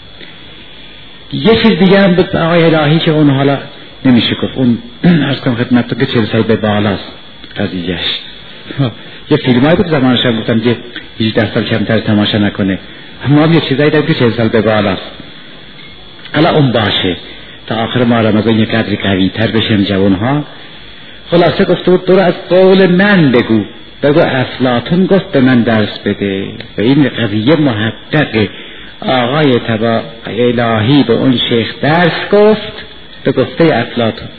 یه چیز دیگه هم بود آقای الهی که اون حالا نمیشه گفت، اون عرض کنم خدمت تو که چهل سال به بالاست قضیهش. یه فیلم هایی بود زمانش هم گفتم که هجده سال کمتر تماشا نکنه، ما هم یه چیزایی داریم که چهل سال به بالاست. حالا اون باشه تا آخر ما رمضان یه قدری قوی تر بشن جوان ها. خلاصه گفته بود برو از قول من بگو، بگو افلاطون گفت به من درس بده. و این قضیه محققه. آقای تبا الهی به اون شیخ درس گفت به گفته افلاطون.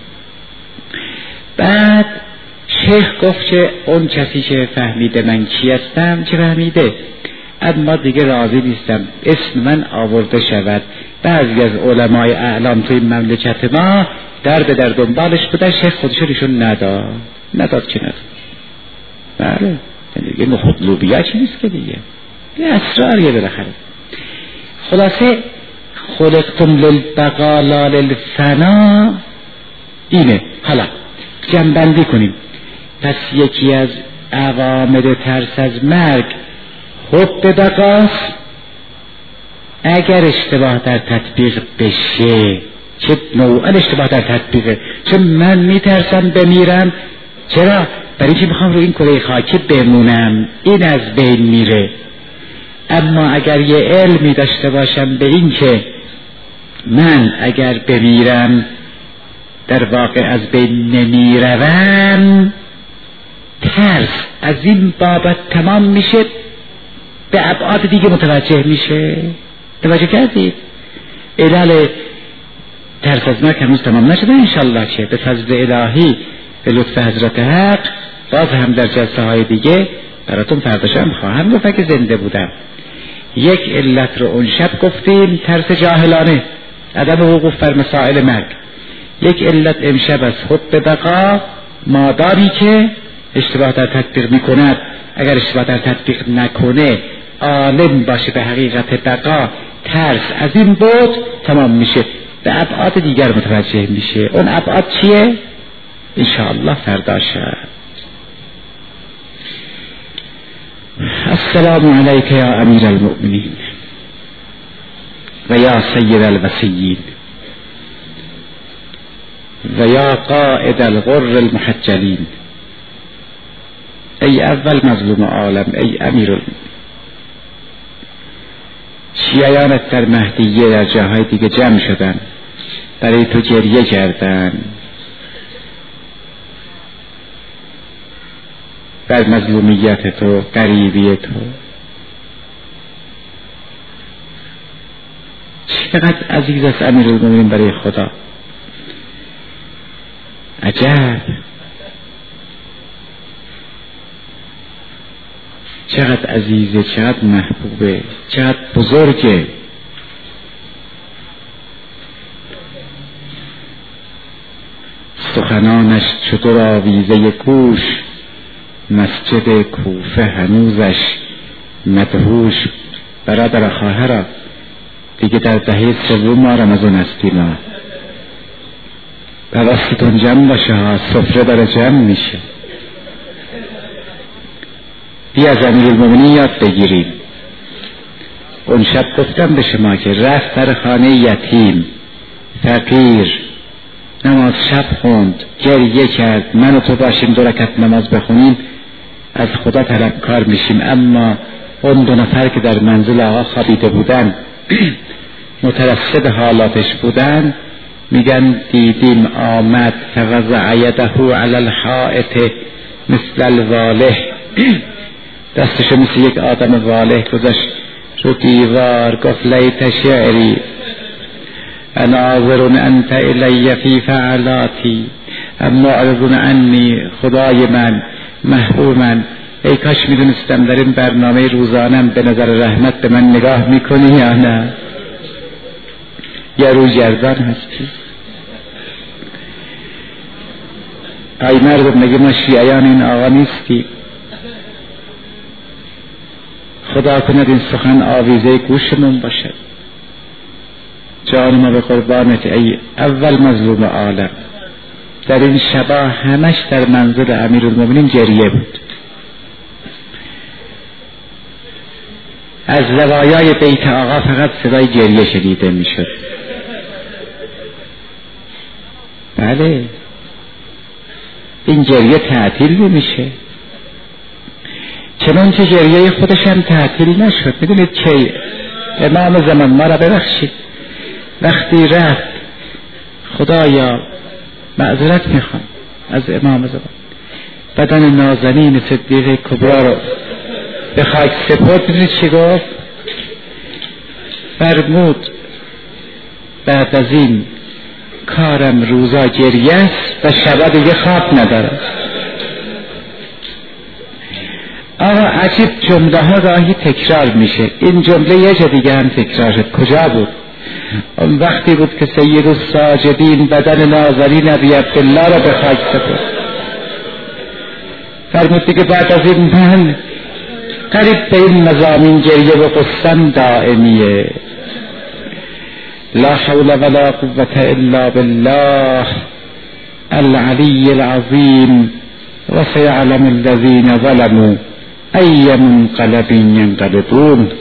بعد شیخ گفت که اون کسی که فهمیده من کی هستم چه فهمیده، اما دیگه راضی نیستم اسم من آورده شود. بعضی از علمای اعلام توی مملکت ما در به در دنبالش بودن، شیخ خودشو ایشون نداد. نداد که نداد. بله دیگه نخود لوبیا چی نیست که دیگه یه اسراریه بالاخره. خلاصه خلقتم للبقا لا للفنا اینه. حالا جنبندی کنیم. پس یکی از عوامل ترس از مرگ حب بقاست. اگر اشتباه در تطبیق بشه، چه نوعا اشتباه در تطبیقه، چون من میترسم بمیرم، چرا؟ برای اینکه میخوام رو این کره خاکی بمونم، این از بین میره. اما اگر یه علمی داشته باشم به این که من اگر بمیرم در واقع از بین نمیروم، ترس از این بابت تمام میشه، به ابعاد دیگه متوجه میشه. توجه کردید؟ علل ترس از مرگ هنوز تمام نشده انشالله که به فضل الهی به لطف حضرت حق باز هم در جلسه های دیگه براتون فرداشم خواهم گفت که زنده بودم. یک علت رو اون شب گفتیم، ترس جاهلانه، عدم وقوف بر مسائل مرگ. یک علت امشب از حب بقا، مادامی که اشتباه در تطبیق میکند، اگر اشتباه در تطبیق نکنه عالم باشه به حقیقت بقا، ترس از این بود تمام میشه، به ابعاد دیگر متوجه میشه. اون ابعاد چیه؟ انشاءالله فردا شب. السلام علیک یا امیر المؤمنین و یا سید الوصیین و یا قائد الغر المحجلین. ای اول مظلوم عالم، ای امیر المؤمنین. شیعیانت در مهدیه در جاهای دیگه جمع شدن، برای تو گریه کردن، بر مظلومیت تو، غریبی تو. چقدر عزیز است امیرالمومنین برای خدا. عجب، چقدر عزیزه، چقدر محبوبه، چقدر بزرگه. سخنانش چطور آویزه گوش، مسجد کوفه هنوزش مدهوش. برادر خواهرا دیگه در دهه سوم ما رمضان هستیم ها، حواستون جمع باشه ها، سفره داره جمع میشه. بیا از امیرالمومنین یاد بگیریم. اون شب گفتم به شما که رفت در خانه یتیم فقیر، نماز شب خوند، گریه کرد، من و تو باشیم دو رکعت نماز بخونیم از خدا طلبکار میشیم. اما اون دو نفر که در منزل آقا خوابیده بودن مترصد حالاتش بودن، میگن دیدیم آمد فوضع یده علی الحائط مثل الواله، دستشو مثل یک آدم واله گذاشت رو دیوار، گفت لیت شعری ناظر انت الی فی فعلاتی معرض عنی، خدای من، محبوب من، ای کاش میدونستم در این برنامه روزانم به نظر رحمت به من نگاه میکنی یا نه، یا روی گردان هستی. ای مردم، مگه ما شیعیان این آقا نیستی؟ خدا کند این سخن آویزه گوشمون باشد. جان ما به قربانت ای اول مظلوم عالم. در این شبا همش در منزل امیرالمومنین گریه بود. از زوایای بیت آقا فقط صدای گریه شنیده میشد. بله این گریه تعطیل نمیشه، چنانچه گریه خودش هم تعطیل نشد. میدونید که امام زمان ما را ببخشید وقتی رفت خدایا معذرت میخوام از امام زمان بدن نازنین صدیقه کبرا رو به خاک سپرد، میدونید چی گفت؟ فرمود بعد از این کارم روزا گریه است و شبا دیگه خواب ندارم. آقا عجیب جمله ها راهی تکرار میشه. این جمله یه جا دیگه هم تکرار شد. کجا بود؟ اون وقتی بود که سید الساجدین بدن نازنین ابی عبدالله را به خاک سپرد. فرمود دیگه بعد از این من قریب به این مضامین گریه و قصم دائمیه. لا حول ولا قوة الا بالله العلی العظیم و سیعلم الذین ظلموا ای منقلب ینقلبون.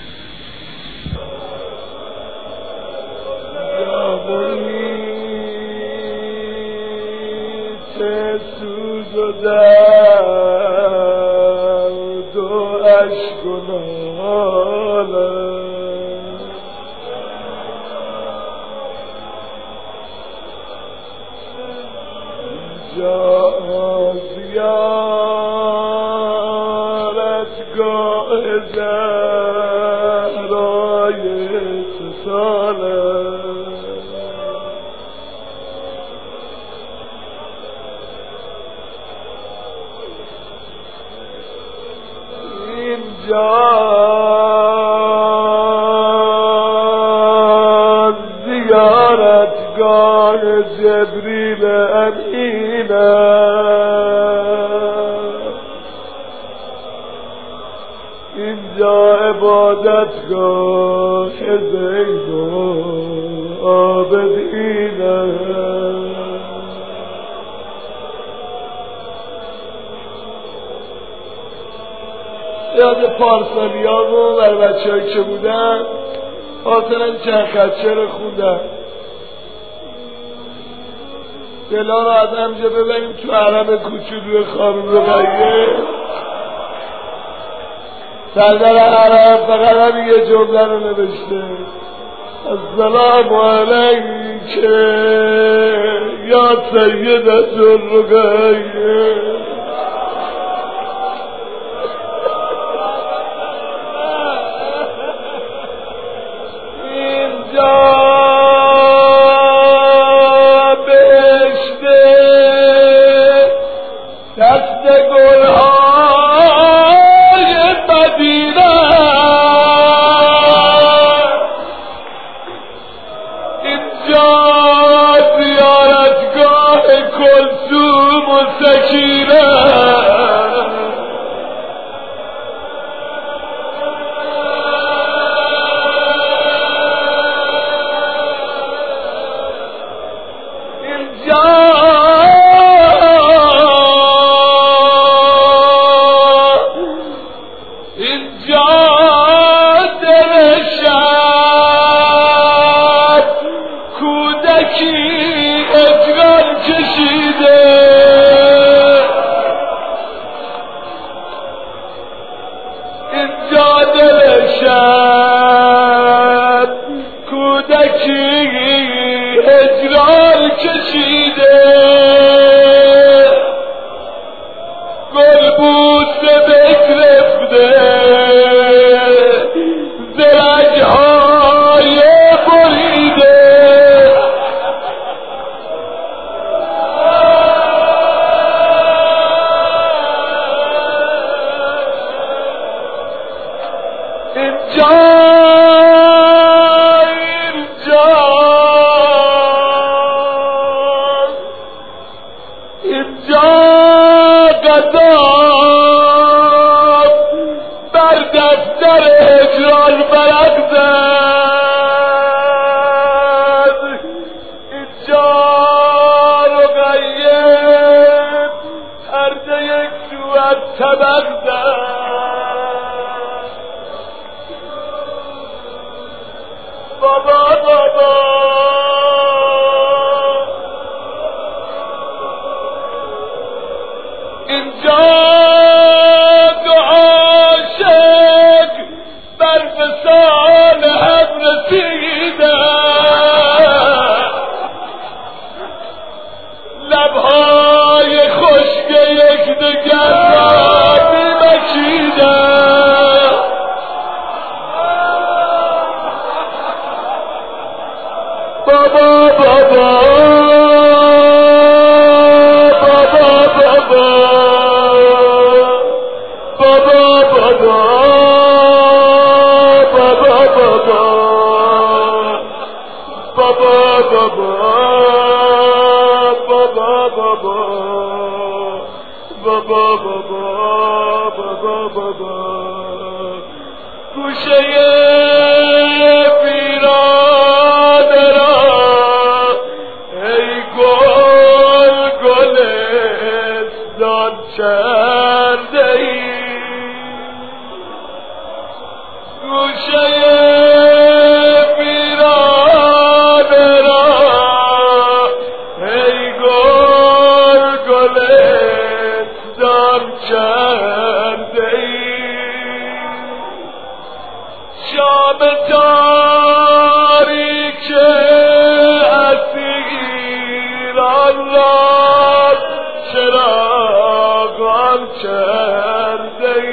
یاد پارسالی ها رو بر بچه هایی که بودن خاطرن چند خدشه رو خوندن. دلا رو از همجا ببریم تو حرم کوچولوی خانم رقیه. سردر حرم فقط هم یه جمله رو نوشته: السلام علیکه یا سیدت الرقیه. در دفتر هجران برق زد. طبق زد. بابا بابا اینجا دو عاشق بر وصال هم رسیدن، لبهای خشک یکدیگر را می‌مکیدن. بابا بابا بابا بابا بابا بابا بابا بابا بابا بابا بابا بابا بابا بابا بابا گوشه پیران را ای گل گلستان کرده ای، گوشه پیران را ای گل گلستان کرده ای. شام تاریک اسیران را چراغان کرده ای.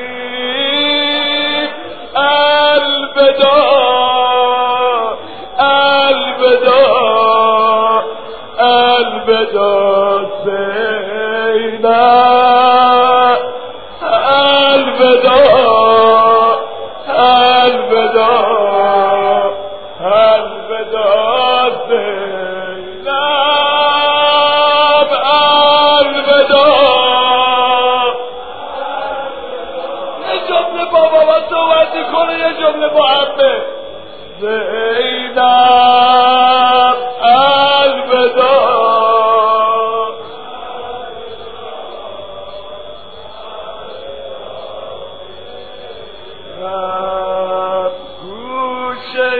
الوداع الوداع الوداع زینب، الوداع الوداع الوداع زینب، الوداع. یه جمله با بابا صحبت کنه، یه جمله با عمه. زینب الوداع. گوشه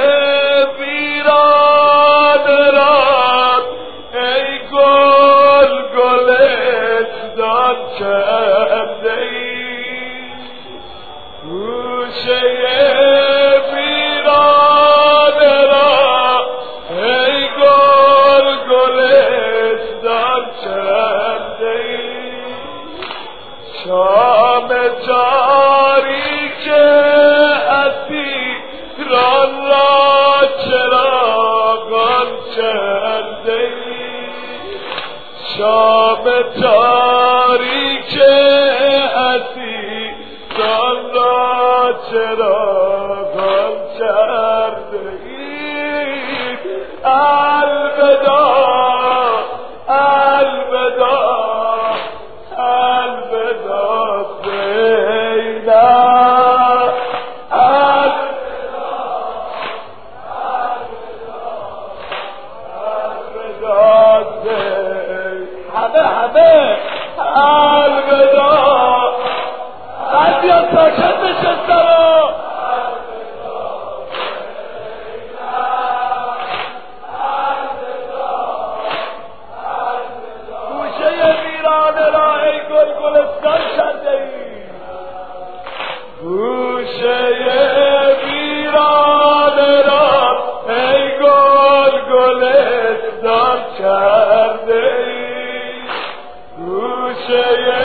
ویران را ای گل گلستان کرده ای، گوشه ویران را ای گل گلستان کرده ای. شام تاریک اسیران را چراغان کرده ای، شام تاریک اسیران را چراغان کرده ای. الوداع الوداع الوداع زینب، الوداع زینب، همه همه الوداع. بعضی ها ساکت نشستن رو گوشه ویرانه را ای گل گلستان کرده ای، گوشه ویرانه را ای گل گلستان کرده ای، گوشه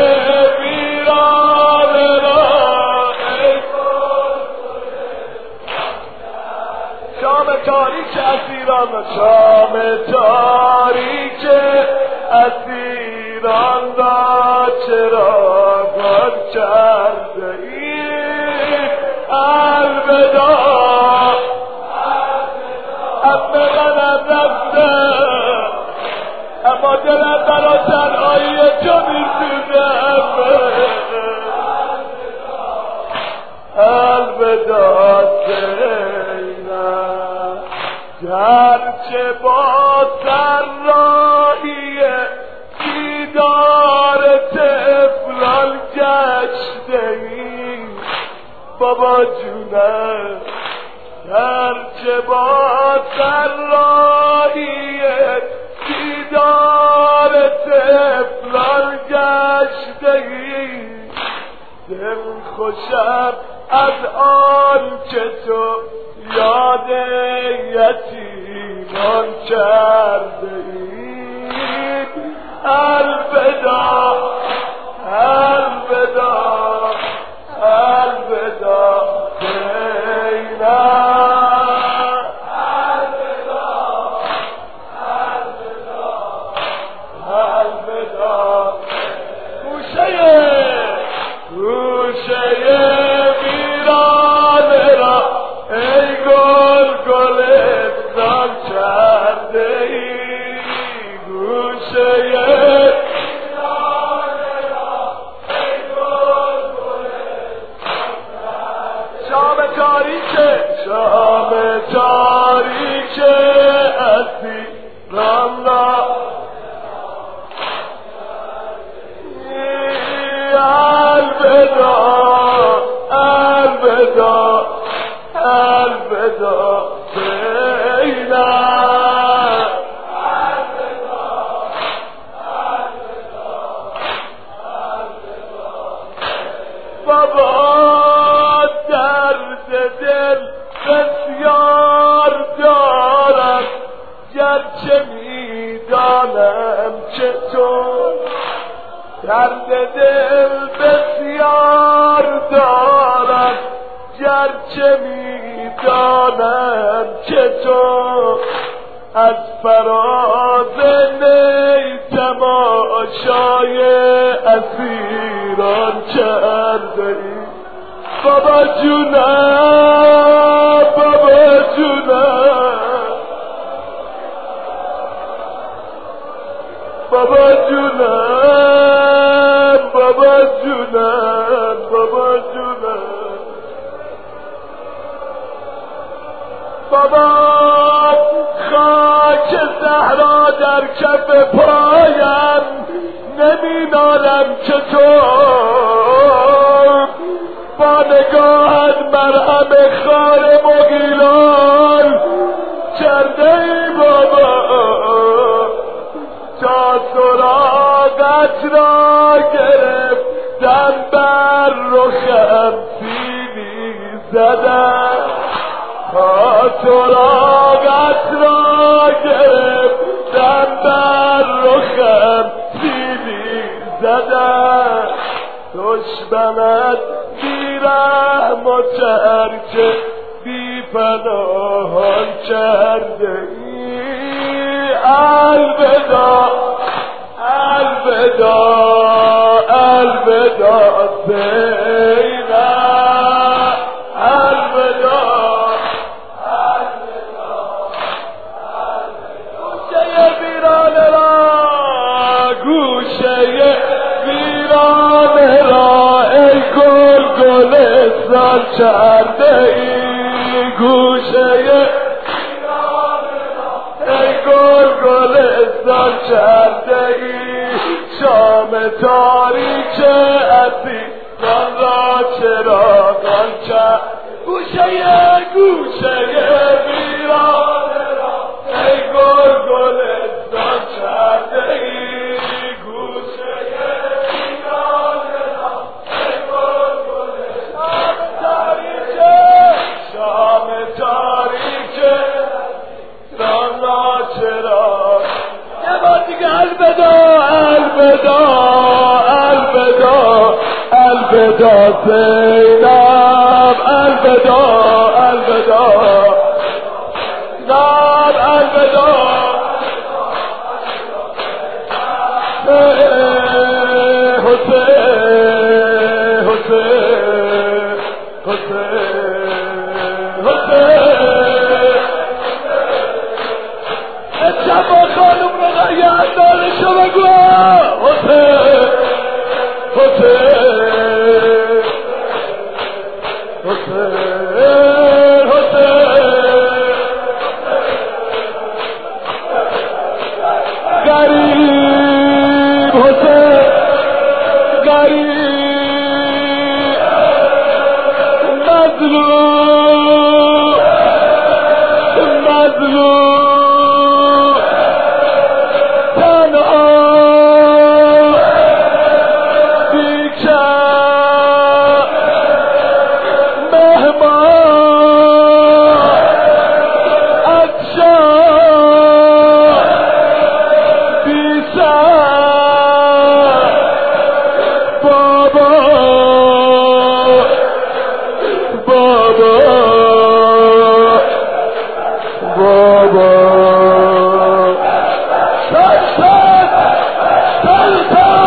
ویرانه را ای گل گلستان. شام تاریک اسیران، شام تاریک اسیران را چراغان کرده ای. الوداع امه غنم رفته، اما دلم برا تنهایی تو میسوزه. الوداع زینب، گرچه با سرایی دیدار طفلان بابا جونم هرچه با سرایی دیدار طفلان گشتهی دل خوشم از آن که تو یاد یتیمان کرده ای الوداع الوداع الوداع زینب شام تاریک اسیران را الوداع الوداع الوداع زینب بابا درد دل بسیار دارم گرچه میدانم که تو درد دل بسیار دارم گرچه میدانم که تو از فراز نی تماشای اسیران کرده ای بابا جونم بابا جونم بابا جونم بابا جونم بابا جونم بابا خاک زهرا در کف پایم نمیدانم که تو با نگاهت مرهم خار مغیلان کرده ای بابا تا سراغت را گرفتم بر رخم سیلی زدم تا سراغت را گرفتم بر رخم سیلی زدم دشمنت بیرحم و ترک بی پناهان کرده ای الوداع الوداع الوداع زینب الوداع گوشه ویرانه را گوشه ویرانه را ای گل گلستان کرده ای گوشه ای گل گلستان کرده ای شام تاریک اسیران را چراغان کرد گوشه گوشه ویرانه را ای گل گلستان کرده ای گوشه ویرانه را ای گل گلستان تاریک شام تاریک رانا چراغ یه بار دیگه الوداع الوداع الوداع الوداع زینب الوداع الوداع نام الوداع حسین حسین حسین حسین شبا خانم رو نگه دارشو بگو حسین حسین حسین حسین غریب حسین غریب من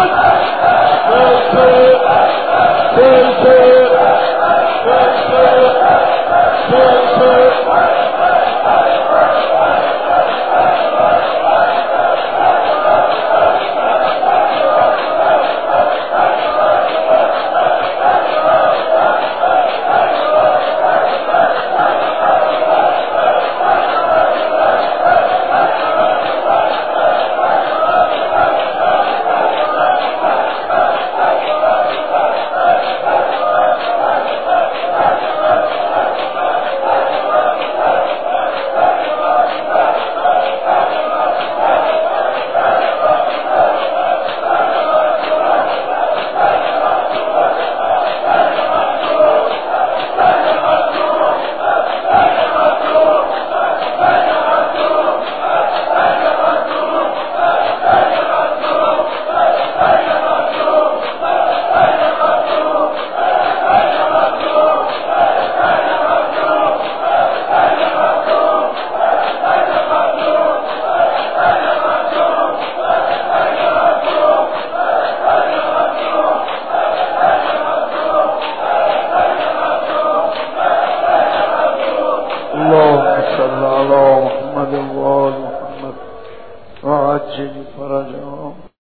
محمد وآل محمد وعجل فرجهم.